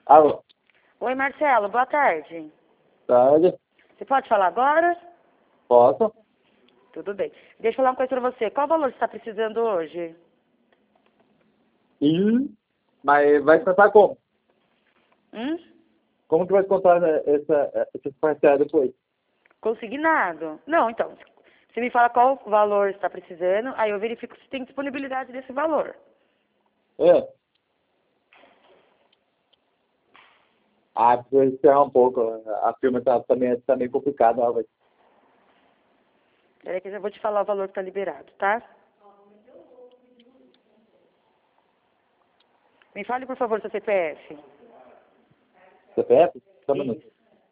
Alô, Oi, Marcelo, boa tarde. tarde. Você pode falar agora? Posso? Tudo bem. Deixa eu falar uma coisa pra você. Qual valor você está precisando hoje? Mas vai descontar como? Hum? Como que vai descontar essa parcela depois? Consignado? Não, então. Você me fala qual valor você está precisando, aí eu verifico se tem disponibilidade desse valor. É. Precisa esperar um pouco. A firma também tá meio complicada. Ó, Peraí que eu já vou te falar o valor que está liberado, tá? Me fale, por favor, seu CPF. CPF? Só um Isso. minuto.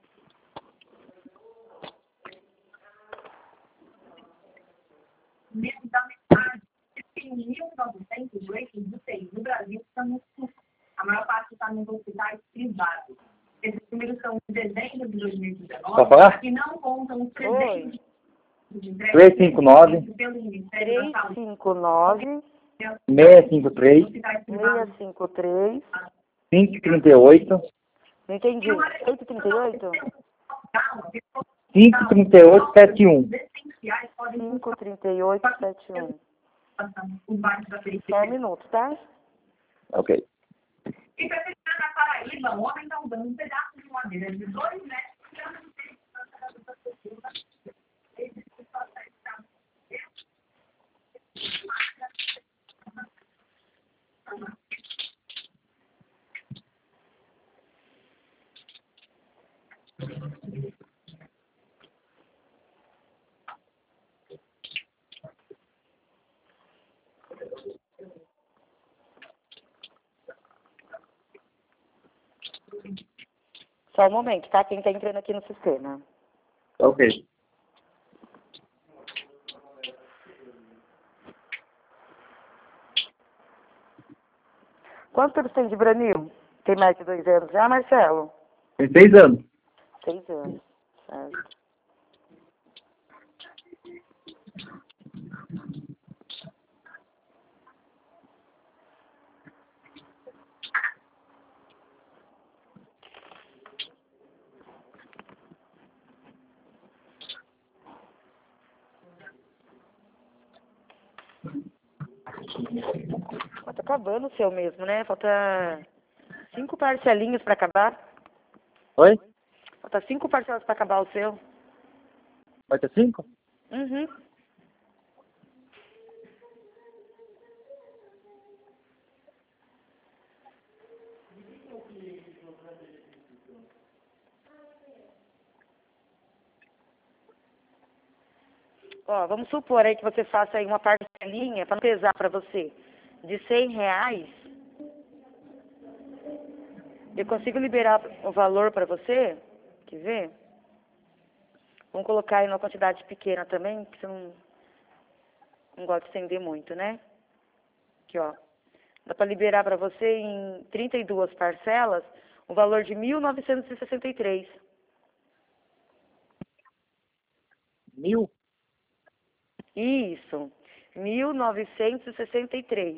Mesmo da metade, tem 1.900 leitos de UTI no Brasil que estão no SUS. A maior parte está nos hospitais privados. Esses números são de dezembro de 2019 Pode falar? e não contam os Oi. presentes de entrega 359 pelo Ministério da Saúde. 359 653 Hospitais privados. 653. 538 Não entendi. 138? 538 71. Essenciais podem 53871. os bairros da Só um periferia. minuto, tá? Ok. E para terminar na Paraíba, o homem está usando um pedaço de madeira de 2 metros e anda no meio das pessoas. Só um momento, tá? Quem tá entrando aqui no sistema. Ok. Quanto tempo você tem de Branil? Tem mais de 2 anos já, Marcelo? Tem 6 anos. 6 anos, certo. Ó, tá acabando o seu mesmo, né? Falta 5 parcelinhas pra acabar. Oi? Falta 5 parcelas pra acabar o seu. Vai ter 5? Uhum. Ó, vamos supor aí que você faça aí uma parcelinha pra não pesar pra você de R$ 100. Eu consigo liberar o valor pra você? Quer ver? Vamos colocar aí numa quantidade pequena também, que você não gosta de estender muito, né? Aqui, ó. Dá pra liberar pra você em 32 parcelas o valor de 1.963. 1.000? Isso. 1.963.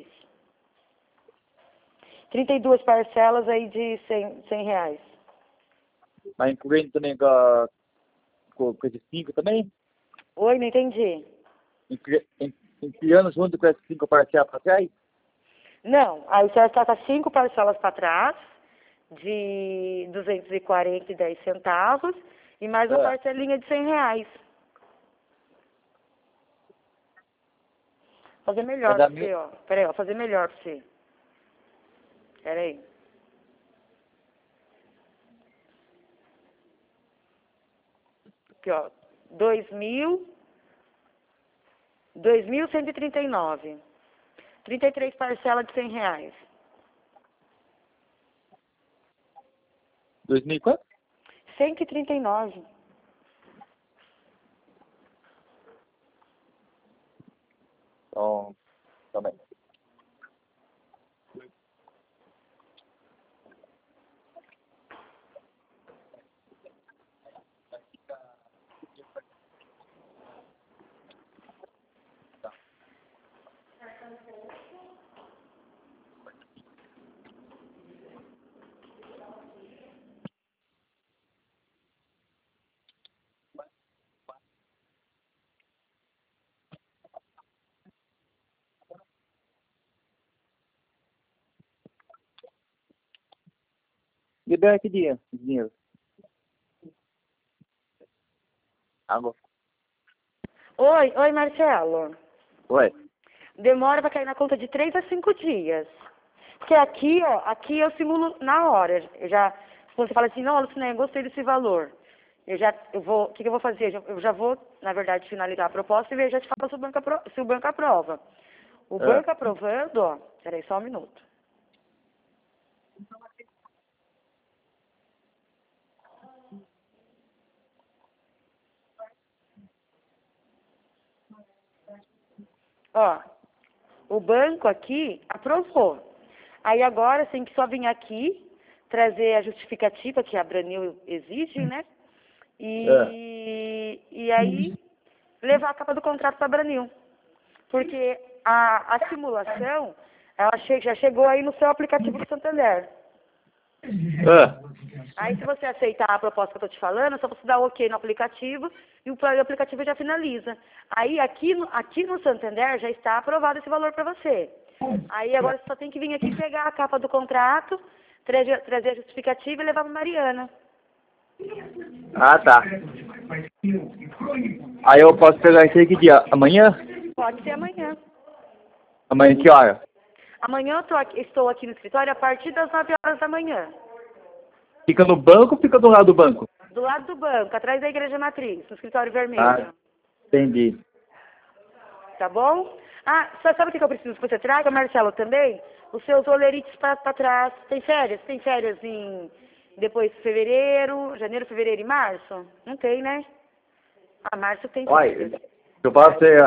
32 parcelas aí de R$ 100. Mas incluindo também com esses 5 também? Oi, não entendi. Enfiando junto com esses 5 parcelas para trás? Não, aí você vai ficar com 5 parcelas para trás, de 240,10 centavos, e mais uma parcelinha de R$ 100. Fazer melhor Vai pra dar você, ó. Peraí, ó, fazer melhor pra você. Peraí. Aqui, ó. 2.139. 33 parcelas de R$ 100. 2.000 e quanto? 139. Então, também. Libera que dinheiro. Água. Oi, Marcelo. Oi. Demora pra cair na conta de 3 a 5 dias. Porque aqui, ó, aqui eu simulo na hora. Se você fala assim, não, Lucina, eu gostei desse valor. O que eu vou fazer? Eu já vou, na verdade, finalizar a proposta e já te falo se o banco aprova. O banco aprovando, ó, peraí, só um minuto. Ó, o banco aqui aprovou. Aí agora tem que só vir aqui, trazer a justificativa que a Branil exige, né? E aí levar a capa do contrato para a Branil. Porque a simulação, ela já chegou aí no seu aplicativo do Santander. Aí se você aceitar a proposta que eu estou te falando, é só você dar OK no aplicativo e o aplicativo já finaliza. Aí aqui no Santander já está aprovado esse valor para você. Aí agora você só tem que vir aqui pegar a capa do contrato, trazer a justificativa e levar para Mariana. Ah, tá. Aí eu posso pegar isso aí que dia? Amanhã? Pode ser amanhã. Amanhã que hora? Amanhã eu estou aqui no escritório a partir das 9 horas da manhã. Fica no banco ou fica do lado do banco? Do lado do banco, atrás da Igreja Matriz, no escritório vermelho. Ah, entendi. Tá bom? Ah, sabe o que eu preciso que você traga, Marcelo, também? Os seus olerites para trás. Tem férias? Tem férias depois de janeiro, fevereiro e março? Não tem, né? Ah, março tem férias. Olha, eu posso ser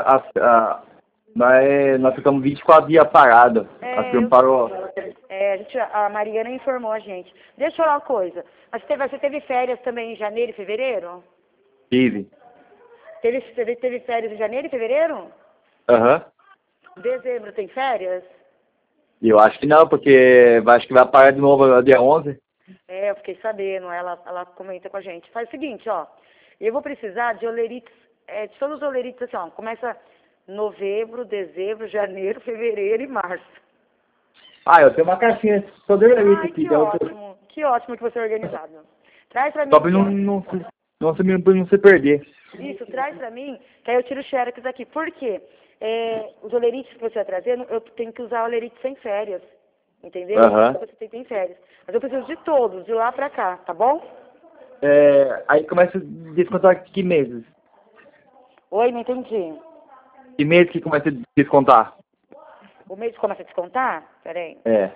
nós ficamos 24 dias parados. A firma parou. A Mariana informou a gente. Deixa eu falar uma coisa. Mas você teve férias também em janeiro e fevereiro? Tive. Teve férias em janeiro e fevereiro? Aham. Dezembro tem férias? Eu acho que não, porque acho que vai parar de novo no dia 11. Eu fiquei sabendo, ela comenta com a gente. Faz o seguinte, ó, eu vou precisar de olerites, de todos os olerites assim, ó, começa novembro, dezembro, janeiro, fevereiro e março. Ah, eu tenho uma caixinha só de olerite aqui. Que ótimo que você é organizado. Traz pra mim. Só pra não se perder. Isso, traz pra mim, que aí eu tiro o xerox aqui. Por quê? Os olerites que você vai trazer, eu tenho que usar olerite sem férias. Entendeu? Você tem férias. Mas eu preciso de todos, de lá pra cá, tá bom? Aí começa a descontar que meses? Oi, não entendi. Que mês que começa a descontar? O mês começa a descontar? Peraí.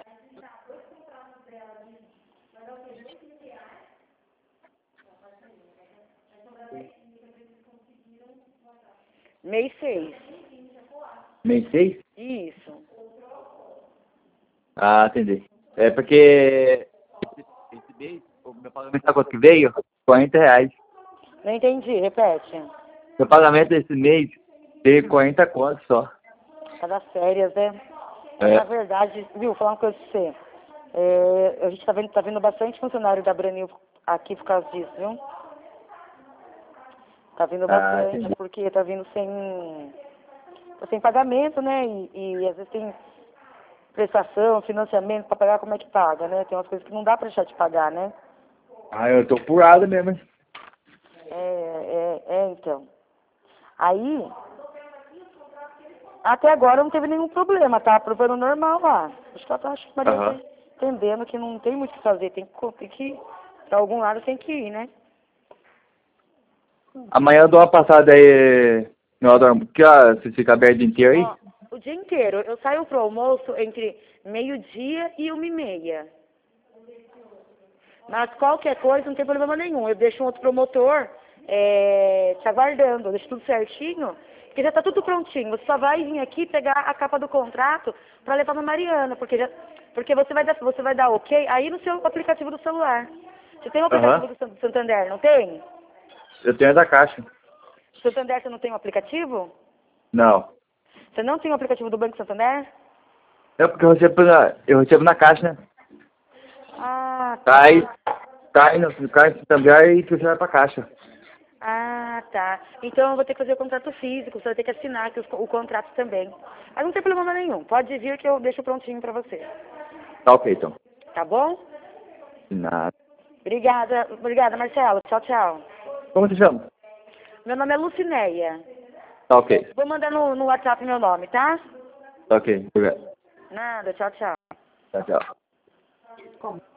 Mês 6. Mês 6? Isso. Ah, entendi. É porque esse mês, o meu pagamento sabe quanto que veio? R$40. Não entendi, repete. Meu pagamento esse mês veio 40 contos só. Tá das férias, né? Na verdade, viu, vou falar uma coisa pra você. A gente tá vendo bastante funcionário da Branil aqui por causa disso, viu? Tá vindo bastante, entendi. porque tá vindo sem pagamento, né? E às vezes tem prestação, financiamento pra pagar, como é que paga, né? Tem umas coisas que não dá pra deixar de pagar, né? Ah, eu tô furado mesmo. Então. Aí, até agora não teve nenhum problema, tá aprovando normal lá. Acho que a Maria tá entendendo que não tem muito o que fazer, tem que pra algum lado tem que ir, né? Amanhã eu dou uma passada aí no Adorno. Que horas você fica aberto o dia inteiro aí? Ó, o dia inteiro. Eu saio pro almoço entre 12:00 e 1:30. Mas qualquer coisa, não tem problema nenhum. Eu deixo um outro promotor te aguardando. Eu deixo tudo certinho, porque já tá tudo prontinho. Você só vai vir aqui pegar a capa do contrato para levar na Mariana, porque você vai dar OK aí no seu aplicativo do celular. Você tem o aplicativo do Santander, não tem? Eu tenho da Caixa. Santander, você não tem um aplicativo? Não. Você não tem o aplicativo do Banco Santander? É porque eu recebo na Caixa, né? Ah, tá. Cai no Santander e você vai pra Caixa. Ah, tá. Então eu vou ter que fazer o contrato físico, você vai ter que assinar aqui o contrato também. Mas não tem problema nenhum. Pode vir que eu deixo prontinho pra você. Tá ok, então. Tá bom? Nada. Obrigada, Marcelo. Tchau, tchau. Como você chama? Meu nome é Lucinéia. Tá ok. Vou mandar no WhatsApp meu nome, tá? Tá ok. Obrigado. Nada, tchau, tchau. Tchau, tchau. Como?